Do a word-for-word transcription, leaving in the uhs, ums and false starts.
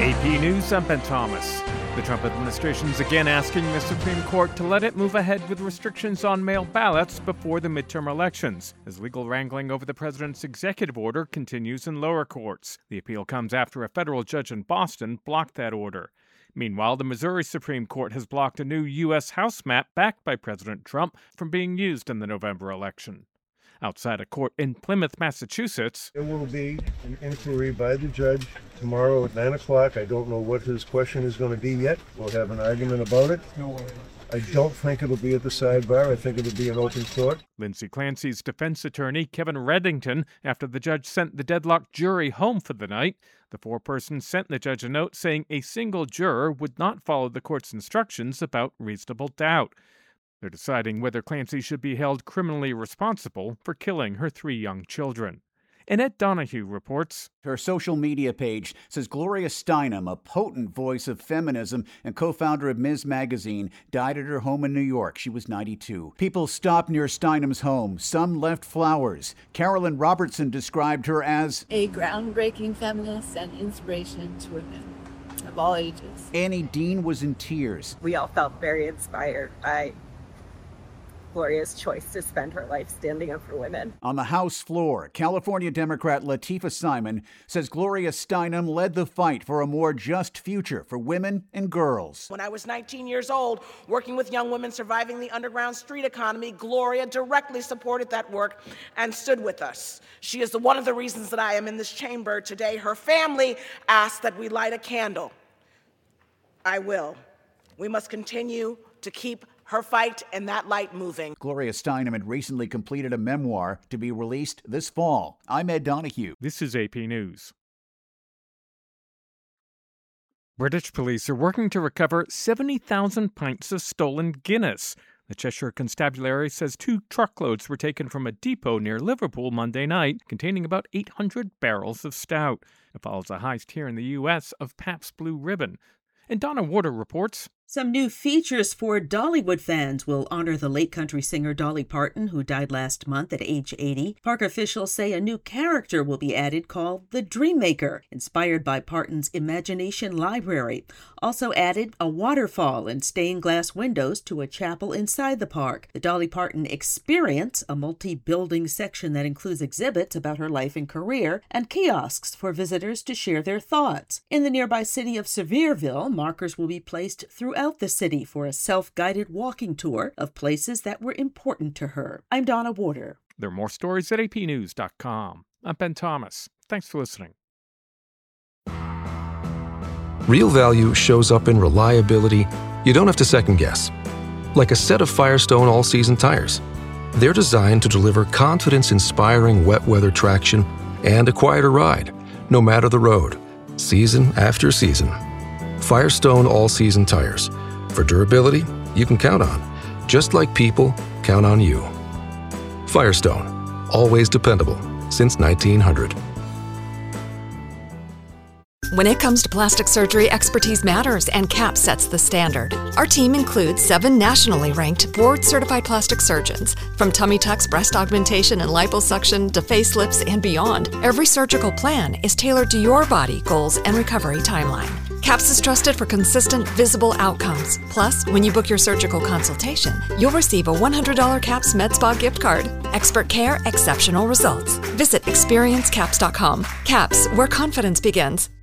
A P News, I'm Ben Thomas. The Trump administration is again asking the Supreme Court to let it move ahead with restrictions on mail ballots before the midterm elections, as legal wrangling over the president's executive order continues in lower courts. The appeal comes after a federal judge in Boston blocked that order. Meanwhile, the Missouri Supreme Court has blocked a new U S House map backed by President Trump from being used in the November election. Outside a court in Plymouth, Massachusetts, there will be an inquiry by the judge tomorrow at nine o'clock. I don't know what his question is going to be yet. We'll have an argument about it. I don't think it'll be at the sidebar. I think it'll be an open court. Lindsay Clancy's defense attorney, Kevin Reddington, after the judge sent the deadlocked jury home for the night. The four-person sent the judge a note saying a single juror would not follow the court's instructions about reasonable doubt. They're deciding whether Clancy should be held criminally responsible for killing her three young children. And Ed Donahue reports. Her social media page says Gloria Steinem, a potent voice of feminism and co-founder of Ms. Magazine, died at her home in New York. She was ninety-two. People stopped near Steinem's home. Some left flowers. Carolyn Robertson described her as a groundbreaking feminist and inspiration to women of all ages. Annie Dean was in tears. We all felt very inspired by Gloria's choice to spend her life standing up for women. On the House floor, California Democrat Latifah Simon says Gloria Steinem led the fight for a more just future for women and girls. When I was nineteen years old, working with young women surviving the underground street economy, Gloria directly supported that work and stood with us. She is the, one of the reasons that I am in this chamber today. Her family asked that we light a candle. I will. We must continue to keep her fight and that light moving. Gloria Steinem had recently completed a memoir to be released this fall. I'm Ed Donahue. This is A P News. British police are working to recover seventy thousand pints of stolen Guinness. The Cheshire Constabulary says two truckloads were taken from a depot near Liverpool Monday night, containing about eight hundred barrels of stout. It follows a heist here in the U S of Pabst Blue Ribbon. And Donna Warder reports. Some new features for Dollywood fans will honor the late country singer Dolly Parton, who died last month at age eighty. Park officials say a new character will be added called the Dreammaker, inspired by Parton's imagination library. Also added a waterfall and stained glass windows to a chapel inside the park. The Dolly Parton Experience, a multi-building section that includes exhibits about her life and career, and kiosks for visitors to share their thoughts. In the nearby city of Sevierville, markers will be placed throughout the city for a self-guided walking tour of places that were important to her. I'm Donna Warder. There are more stories at A P news dot com. I'm Ben Thomas. Thanks for listening. Real value shows up in reliability you don't have to second guess. Like a set of Firestone all-season tires. They're designed to deliver confidence-inspiring wet weather traction and a quieter ride, no matter the road, season after season. Firestone all-season tires. For durability you can count on, just like people count on you. Firestone. Always dependable. Since nineteen hundred. When it comes to plastic surgery, expertise matters, and CAP sets the standard. Our team includes seven nationally ranked, board-certified plastic surgeons. From tummy tucks, breast augmentation, and liposuction to facelifts and beyond, every surgical plan is tailored to your body, goals, and recovery timeline. CAPS is trusted for consistent, visible outcomes. Plus, when you book your surgical consultation, you'll receive a one hundred dollars CAPS MedSpa gift card. Expert care, exceptional results. Visit experience caps dot com. CAPS, where confidence begins.